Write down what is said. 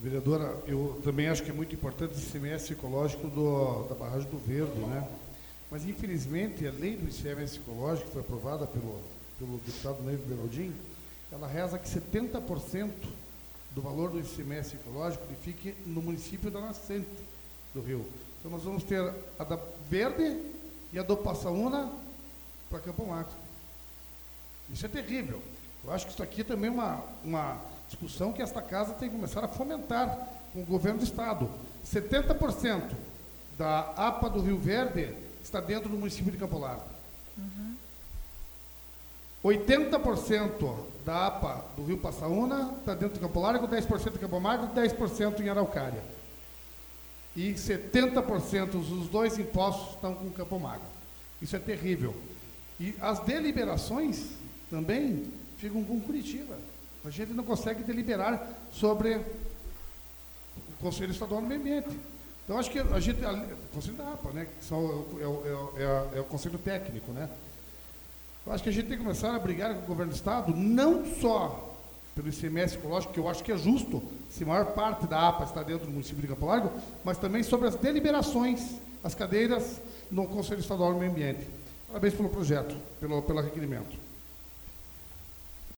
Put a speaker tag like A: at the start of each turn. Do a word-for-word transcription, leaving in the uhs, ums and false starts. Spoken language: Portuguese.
A: Vereadora, eu também acho que é muito importante o I C M S ecológico do, da barragem do Verde, né? Mas, infelizmente, a lei do I C M S ecológico, que foi aprovada pelo, pelo deputado Neiva Beraldin, ela reza que setenta por cento do valor do I C M S ecológico ele fique no município da nascente do rio. Então, nós vamos ter a da Verde e a do Passaúna para Campo Magro. Isso é terrível. Eu acho que isso aqui também é uma, uma discussão que esta casa tem que começar a fomentar com o governo do Estado. setenta por cento da A P A do Rio Verde está dentro do município de Campo Largo. Uhum. oitenta por cento da A P A do Rio Passaúna está dentro de Campo Largo, dez por cento em Campo Magro e dez por cento em Araucária. E setenta por cento dos dois impostos estão com Campo Magro. Isso é terrível. E as deliberações também ficam com Curitiba. A gente não consegue deliberar sobre o Conselho Estadual do Meio Ambiente. Então, acho que a gente... O Conselho da A P A, né? Que são, é, o, é, é, é o Conselho Técnico, né? Eu acho que a gente tem que começar a brigar com o governo do Estado, não só pelo I C M S ecológico, que eu acho que é justo, se a maior parte da A P A está dentro do município de Campo Largo, mas também sobre as deliberações, as cadeiras no Conselho Estadual do Meio Ambiente. Parabéns pelo projeto, pelo, pelo requerimento.